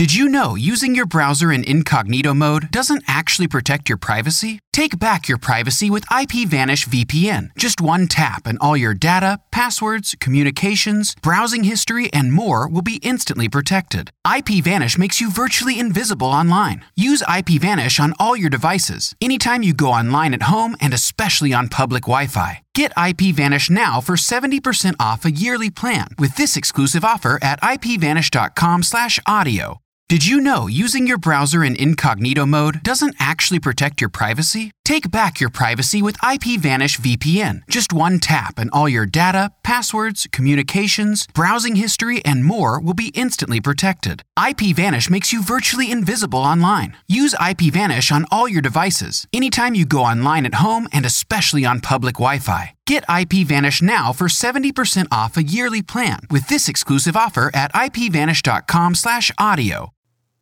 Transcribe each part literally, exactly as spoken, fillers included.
Did you know using your browser in incognito mode doesn't actually protect your privacy? Take back your privacy with IPVanish V P N. Just one tap and all your data, passwords, communications, browsing history, and more will be instantly protected. IPVanish makes you virtually invisible online. Use IPVanish on all your devices, anytime you go online at home and especially on public Wi-Fi. Get IPVanish now for seventy percent off a yearly plan with this exclusive offer at ipvanish.com slash audio. Did you know using your browser in incognito mode doesn't actually protect your privacy? Take back your privacy with IPVanish V P N. Just one tap and all your data, passwords, communications, browsing history, and more will be instantly protected. IPVanish makes you virtually invisible online. Use IPVanish on all your devices, anytime you go online at home and especially on public Wi-Fi. Get IPVanish now for seventy percent off a yearly plan with this exclusive offer at ipvanish.com slash audio.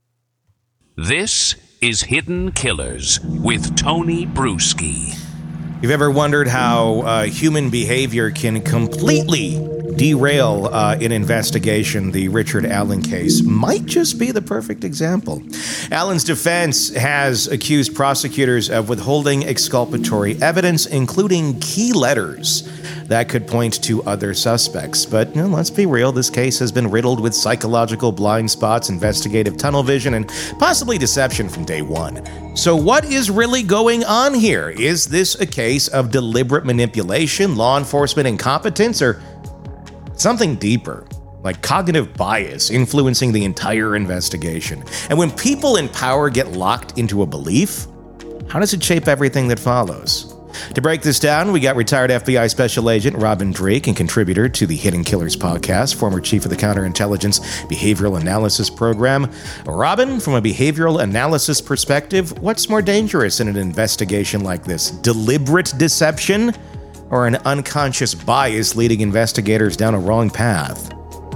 This is Hidden Killers with Tony Bruschi. You've ever wondered how uh, human behavior can completely derail uh, an investigation? The Richard Allen case might just be the perfect example. Allen's defense has accused prosecutors of withholding exculpatory evidence, including key letters that could point to other suspects. But you know, let's be real, this case has been riddled with psychological blind spots, investigative tunnel vision, and possibly deception from day one. So what is really going on here? Is this a case of deliberate manipulation, law enforcement incompetence, or something deeper, like cognitive bias influencing the entire investigation? And when people in power get locked into a belief, how does it shape everything that follows? To break this down, we got retired F B I Special Agent Robin Drake and contributor to the Hidden Killers podcast, former chief of the Counterintelligence Behavioral Analysis Program. Robin, from a behavioral analysis perspective, what's more dangerous in an investigation like this? Deliberate deception or an unconscious bias leading investigators down a wrong path?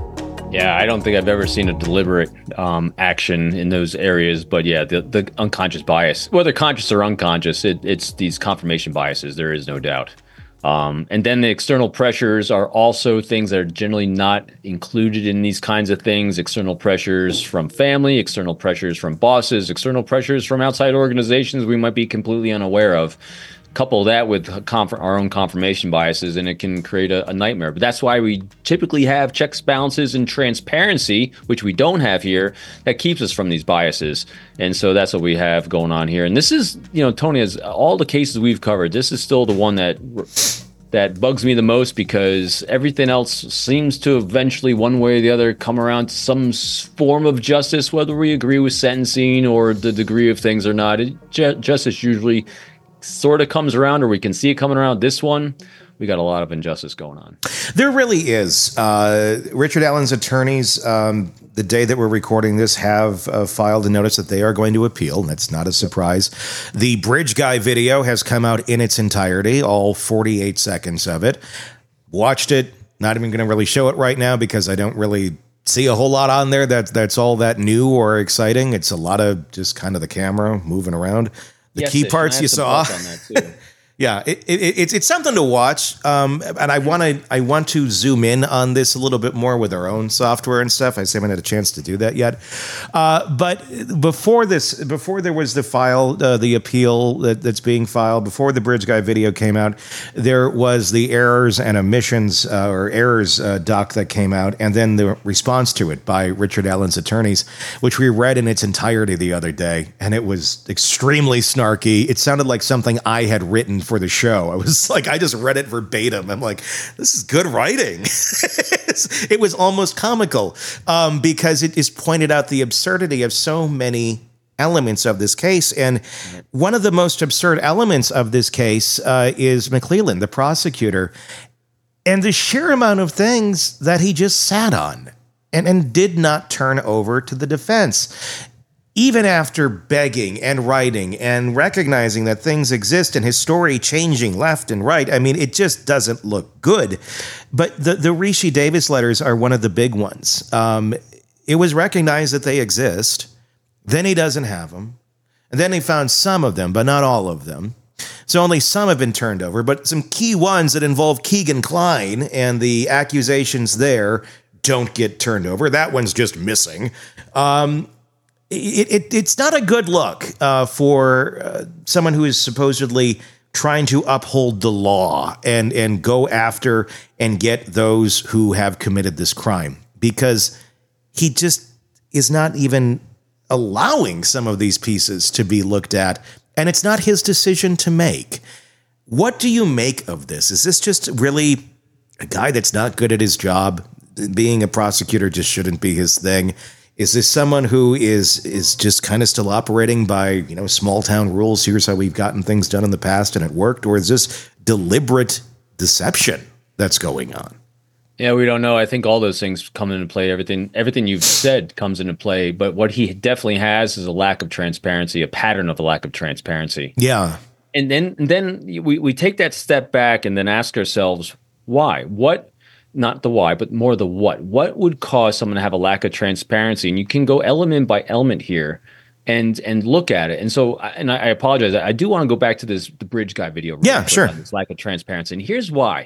Yeah, I don't think I've ever seen a deliberate um, action in those areas. But yeah, the, the unconscious bias, whether conscious or unconscious, it, it's these confirmation biases. There is no doubt. Um, and then the external pressures are also things that are generally not included in these kinds of things. External pressures from family, external pressures from bosses, external pressures from outside organizations we might be completely unaware of. Couple that with conf- our own confirmation biases, and it can create a, a nightmare. But that's why we typically have checks, balances, and transparency, which we don't have here, that keeps us from these biases. And so that's what we have going on here. And this is, you know, Tony, as all the cases we've covered, this is still the one that that bugs me the most, because everything else seems to eventually, one way or the other, come around to some form of justice, whether we agree with sentencing or the degree of things or not. It, ju- justice usually sort of comes around, or we can see it coming around. This one, we got a lot of injustice going on. There really is. Uh, Richard Allen's attorneys, um, the day that we're recording this, have uh, filed a notice that they are going to appeal. That's not a surprise. The Bridge Guy video has come out in its entirety, all forty-eight seconds of it. Watched it. Not even going to really show it right now because I don't really see a whole lot on there that, that's all that new or exciting. It's a lot of just kind of the camera moving around. The yes, key parts you saw. Yeah, it, it, it's it's something to watch, um, and I want to I want to zoom in on this a little bit more with our own software and stuff. I just haven't had a chance to do that yet. Uh, but before this, before there was the file, uh, the appeal that, that's being filed, before the Bridge Guy video came out, there was the errors and omissions uh, or errors uh, doc that came out, and then the response to it by Richard Allen's attorneys, which we read in its entirety the other day, and it was extremely snarky. It sounded like something I had written for the show. I was like, I just read it verbatim. I'm like, this is good writing. It was almost comical um, because it is pointed out the absurdity of so many elements of this case. And one of the most absurd elements of this case uh, is McClelland, the prosecutor, and the sheer amount of things that he just sat on and, and did not turn over to the defense. Even after begging and writing and recognizing that things exist and his story changing left and right, I mean, it just doesn't look good. But the, the Rishi Davis letters are one of the big ones. Um, it was recognized that they exist. Then he doesn't have them. And then he found some of them, but not all of them. So only some have been turned over, but some key ones that involve Keegan Kline and the accusations there don't get turned over. That one's just missing. Um, it, it it's not a good look uh, for uh, someone who is supposedly trying to uphold the law and and go after and get those who have committed this crime, because he just is not even allowing some of these pieces to be looked at, and it's not his decision to make. What do you make of this? Is this just really a guy that's not good at his job? Being a prosecutor just shouldn't be his thing. Is this someone who is is just kind of still operating by, you know, small town rules? Here's how we've gotten things done in the past and it worked. Or is this deliberate deception that's going on? Yeah, we don't know. I think all those things come into play. Everything everything you've said comes into play. But what he definitely has is a lack of transparency, a pattern of a lack of transparency. Yeah. And then and then we, we take that step back and then ask ourselves, why? What? Not the why, but more the what. What would cause someone to have a lack of transparency? And you can go element by element here and and look at it. And so, and I, I apologize. I do want to go back to this the bridge guy video. Really yeah, sure. This lack of transparency. And here's why.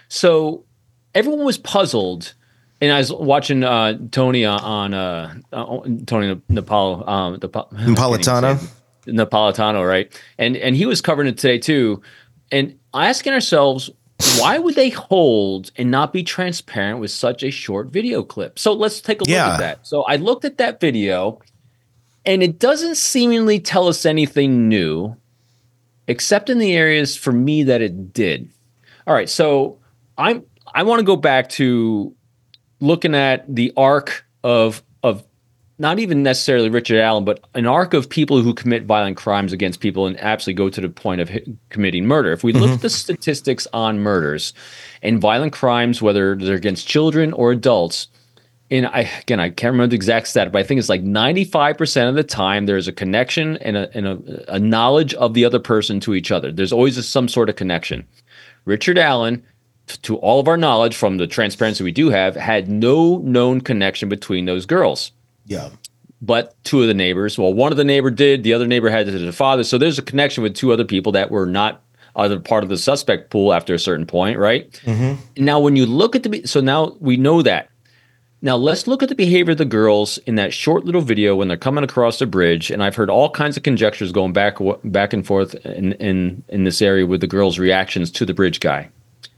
So everyone was puzzled. And I was watching uh, Tony on uh, uh, Tony Napolo, um, Napolitano. Napolitano, right? And and he was covering it today too. And asking ourselves, why would they hold and not be transparent with such a short video clip? So let's take a look yeah. at that. So I looked at that video, and it doesn't seemingly tell us anything new, except in the areas for me that it did. All right, so I'm I want to go back to looking at the arc of of not even necessarily Richard Allen, but an arc of people who commit violent crimes against people and absolutely go to the point of hit, committing murder. If we mm-hmm. look at the statistics on murders and violent crimes, whether they're against children or adults, and I again, I can't remember the exact stat, but I think it's like ninety-five percent of the time there's a connection and a, and a, a knowledge of the other person to each other. There's always a, some sort of connection. Richard Allen, to all of our knowledge from the transparency we do have, had no known connection between those girls. Yeah. But two of the neighbors, well, one of the neighbor did, the other neighbor had to the father. So there's a connection with two other people that were not other part of the suspect pool after a certain point, right? Mm-hmm. Now, when you look at the, so now we know that. Now let's look at the behavior of the girls in that short little video when they're coming across the bridge. And I've heard all kinds of conjectures going back back and forth in in, in this area with the girls' reactions to the bridge guy.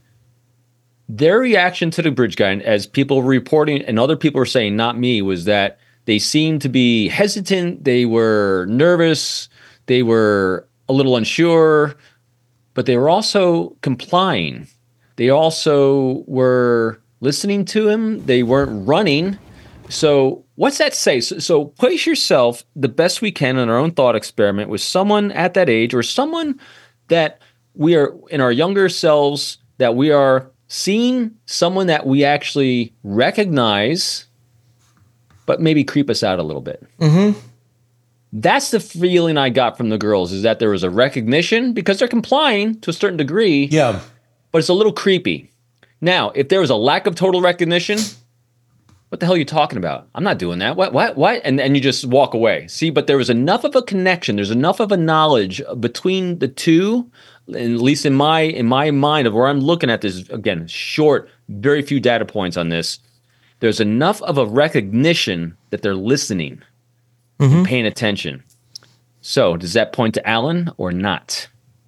Their reaction to the bridge guy, as people were reporting and other people were saying, not me, was that they seemed to be hesitant. They were nervous. They were a little unsure, but they were also complying. They also were listening to him. They weren't running. So what's that say? So, so place yourself the best we can in our own thought experiment with someone at that age or someone that we are in our younger selves, that we are seeing someone that we actually recognize, but maybe creep us out a little bit. Mm-hmm. That's the feeling I got from the girls, is that there was a recognition because they're complying to a certain degree. Yeah. But it's a little creepy. Now, if there was a lack of total recognition, what the hell are you talking about? I'm not doing that. What, what, what? And, and you just walk away. See, but there was enough of a connection. There's enough of a knowledge between the two, at least in my, in my mind of where I'm looking at this, again, short, very few data points on this. There's enough of a recognition that they're listening, mm-hmm. and paying attention. So does that point to Allen or not?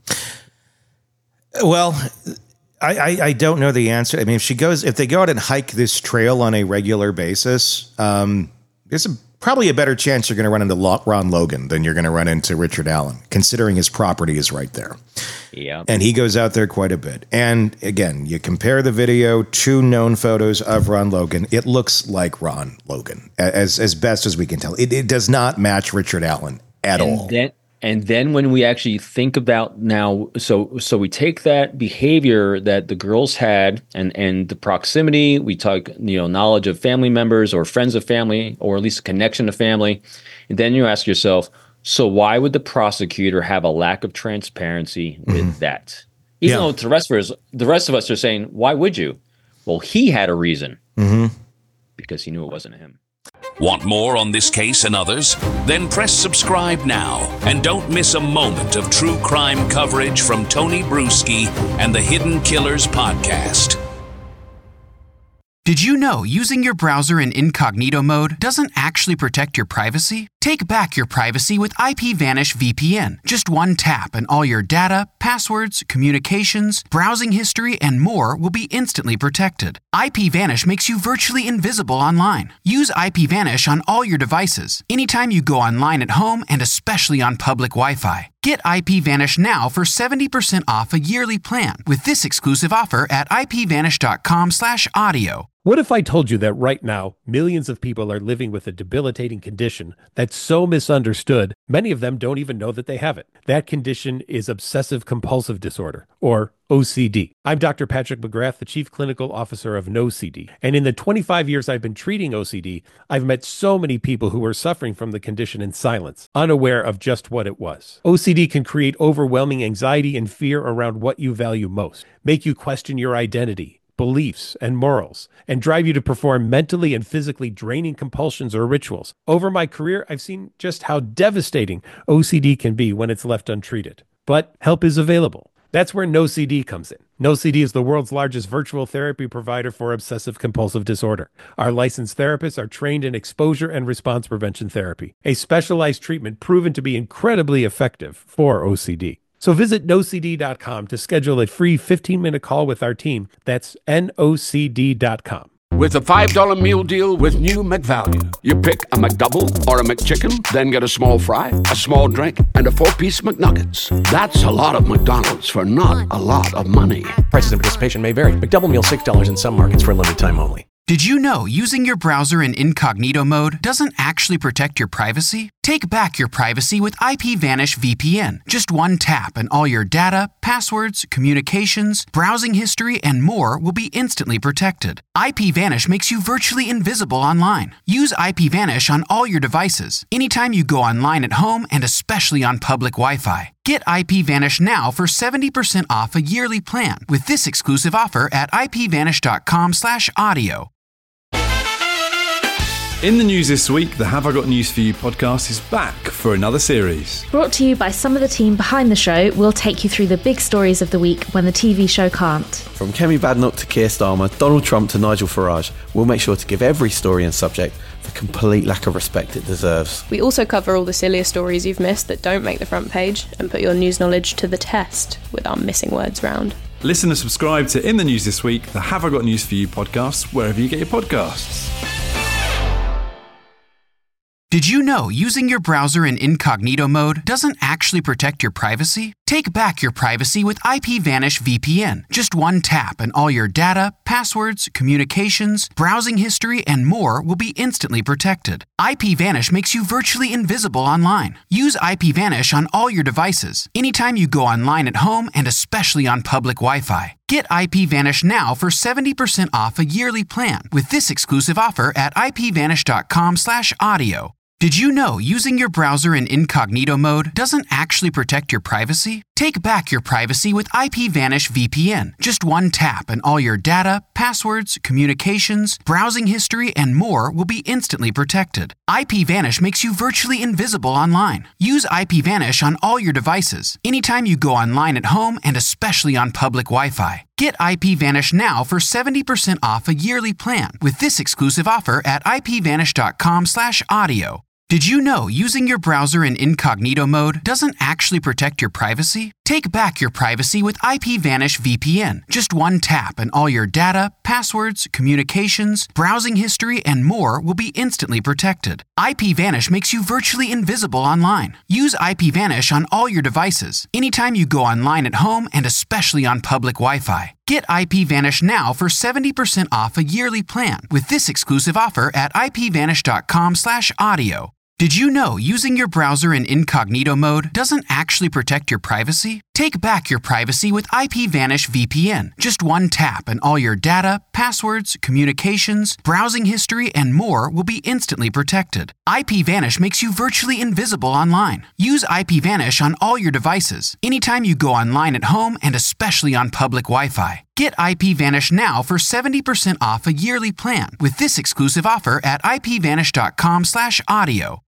Well, I, I, I don't know the answer. I mean, if she goes, if they go out and hike this trail on a regular basis, um, there's a, probably a better chance you're going to run into Ron Logan than you're going to run into Richard Allen, considering his property is right there. Yeah. And he goes out there quite a bit. And again, you compare the video to known photos of Ron Logan, it looks like Ron Logan, as as best as we can tell. It, it does not match Richard Allen at and all. Then, and then when we actually think about now, so so we take that behavior that the girls had and, and the proximity, we talk, you know, knowledge of family members or friends of family, or at least a connection to family. And then you ask yourself, so why would the prosecutor have a lack of transparency with mm-hmm. that? Even yeah. though the rest of us, the rest of us are saying, why would you? Well, he had a reason, mm-hmm. because he knew it wasn't him. Want more on this case and others? Then press subscribe now and don't miss a moment of true crime coverage from Tony Bruschi and the Hidden Killers podcast. Did you know using your browser in incognito mode doesn't actually protect your privacy? Take back your privacy with IPVanish V P N. Just one tap and all your data, passwords, communications, browsing history, and more will be instantly protected. IPVanish makes you virtually invisible online. Use IPVanish on all your devices, anytime you go online at home and especially on public Wi-Fi. Get IPVanish now for seventy percent off a yearly plan with this exclusive offer at ipvanish.com slash audio. What if I told you that right now, millions of people are living with a debilitating condition that's so misunderstood, many of them don't even know that they have it. That condition is obsessive compulsive disorder, or O C D. I'm Doctor Patrick McGrath, the Chief Clinical Officer of NoCD. And in the twenty-five years I've been treating O C D, I've met so many people who are suffering from the condition in silence, unaware of just what it was. O C D can create overwhelming anxiety and fear around what you value most, make you question your identity, beliefs, and morals, and drive you to perform mentally and physically draining compulsions or rituals. Over my career, I've seen just how devastating O C D can be when it's left untreated. But help is available. That's where NoCD comes in. NoCD is the world's largest virtual therapy provider for obsessive compulsive disorder. Our licensed therapists are trained in exposure and response prevention therapy, a specialized treatment proven to be incredibly effective for O C D. So visit no c d dot com to schedule a free fifteen-minute call with our team. That's N O C D dot com. With a five dollar meal deal with new McValue. You pick a McDouble or a McChicken, then get a small fry, a small drink, and a four-piece McNuggets. That's a lot of McDonald's for not a lot of money. Prices and participation may vary. McDouble meal six dollars in some markets for a limited time only. Did you know using your browser in incognito mode doesn't actually protect your privacy? Take back your privacy with IPVanish V P N. Just one tap and all your data, passwords, communications, browsing history, and more will be instantly protected. IPVanish makes you virtually invisible online. Use IPVanish on all your devices, anytime you go online at home and especially on public Wi-Fi. Get IPVanish now for seventy percent off a yearly plan with this exclusive offer at ipvanish.com slash audio. In the news this week, the Have I Got News For You podcast is back for another series. Brought to you by some of the team behind the show, we'll take you through the big stories of the week when the T V show can't. From Kemi Badenoch to Keir Starmer, Donald Trump to Nigel Farage, we'll make sure to give every story and subject the complete lack of respect it deserves. We also cover all the sillier stories you've missed that don't make the front page and put your news knowledge to the test with our missing words round. Listen and subscribe to In the News This Week, the Have I Got News For You podcast, wherever you get your podcasts. Did you know using your browser in incognito mode doesn't actually protect your privacy? Take back your privacy with IPVanish V P N. Just one tap and all your data, passwords, communications, browsing history, and more will be instantly protected. IPVanish makes you virtually invisible online. Use IPVanish on all your devices, anytime you go online at home and especially on public Wi-Fi. Get IPVanish now for seventy percent off a yearly plan with this exclusive offer at ipvanish.com slash audio. Did you know using your browser in incognito mode doesn't actually protect your privacy? Take back your privacy with IPVanish V P N. Just one tap and all your data, passwords, communications, browsing history, and more will be instantly protected. IPVanish makes you virtually invisible online. Use IPVanish on all your devices, anytime you go online at home and especially on public Wi-Fi. Get IPVanish now for seventy percent off a yearly plan with this exclusive offer at ipvanish.com slash audio. Did you know using your browser in incognito mode doesn't actually protect your privacy? Take back your privacy with IPVanish V P N. Just one tap and all your data, passwords, communications, browsing history, and more will be instantly protected. IPVanish makes you virtually invisible online. Use IPVanish on all your devices, anytime you go online at home and especially on public Wi-Fi. Get IPVanish now for seventy percent off a yearly plan with this exclusive offer at ipvanish.com slash audio. Did you know using your browser in incognito mode doesn't actually protect your privacy? Take back your privacy with IPVanish V P N. Just one tap and all your data, passwords, communications, browsing history, and more will be instantly protected. IPVanish makes you virtually invisible online. Use IPVanish on all your devices, anytime you go online at home and especially on public Wi-Fi. Get IPVanish now for seventy percent off a yearly plan with this exclusive offer at ipvanish.com slash audio.